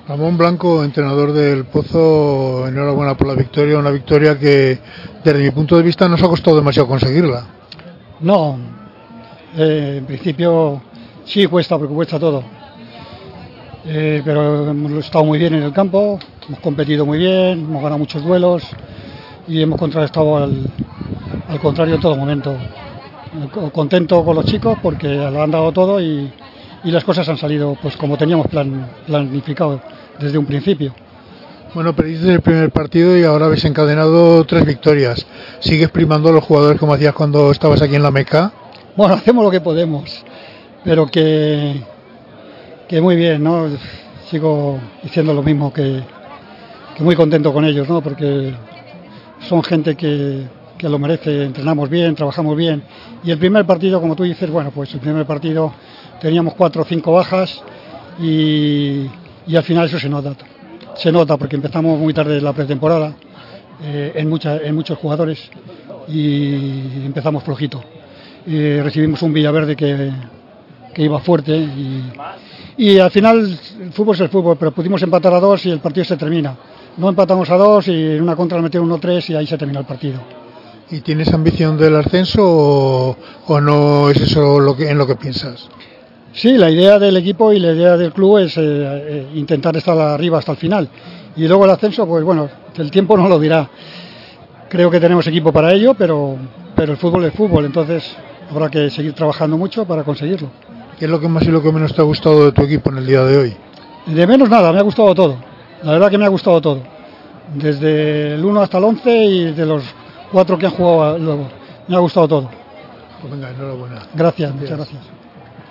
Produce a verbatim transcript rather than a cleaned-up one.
Ramón Blanco, entrenador del Pozo, enhorabuena por la victoria, una victoria que desde mi punto de vista no os ha costado demasiado conseguirla. No, eh, en principio sí cuesta, porque cuesta todo, eh, pero hemos estado muy bien en el campo, hemos competido muy bien, hemos ganado muchos duelos y hemos contrarrestado al, al contrario en todo momento. Contento con los chicos porque lo han dado todo y, y las cosas han salido pues como teníamos plan, planificado desde un principio. Bueno, perdiste el primer partido y ahora habéis encadenado tres victorias. ¿Sigues primando a los jugadores como hacías cuando estabas aquí en la Meca? Bueno, hacemos lo que podemos, pero que, que muy bien, ¿no? Sigo diciendo lo mismo, que, que muy contento con ellos, ¿no? Porque son gente que, que lo merece, entrenamos bien, trabajamos bien. Y el primer partido, como tú dices, bueno, pues el primer partido teníamos cuatro o cinco bajas y, y al final eso se nota. Se nota porque empezamos muy tarde la pretemporada eh, en, mucha, en muchos jugadores y empezamos flojito. Eh, recibimos un Villaverde que, que iba fuerte y, y al final el fútbol es el fútbol, pero pudimos empatar a dos y el partido se termina. No empatamos a dos y en una contra le metieron uno tres y ahí se terminó el partido. ¿Y tienes ambición del ascenso o, o no es eso lo que, en lo que piensas? Sí, la idea del equipo y la idea del club es eh, eh, intentar estar arriba hasta el final. Y luego el ascenso, pues bueno, el tiempo no lo dirá. Creo que tenemos equipo para ello, pero, pero el fútbol es fútbol, entonces habrá que seguir trabajando mucho para conseguirlo. ¿Qué es lo que más y lo que menos te ha gustado de tu equipo en el día de hoy? De menos nada, me ha gustado todo. La verdad que me ha gustado todo. Desde el uno hasta el once y de los cuatro que han jugado luego. Me ha gustado todo. Pues venga, enhorabuena. Gracias, muchas gracias.